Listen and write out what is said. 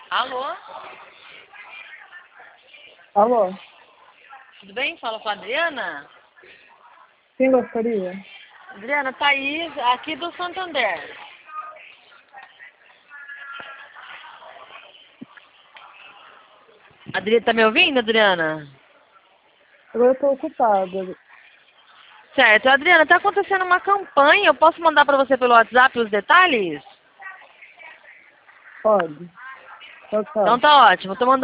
Alô? Alô? Tudo bem? Fala com a Adriana? Quem gostaria? Adriana, Thaís, aqui do Santander. Adriana, tá me ouvindo, Adriana? Agora eu tô ocupada. Certo. Adriana, tá acontecendo uma campanha. Eu posso mandar pra você pelo WhatsApp os detalhes? Pode. Tchau, tchau. Então tá ótimo. Tô mandando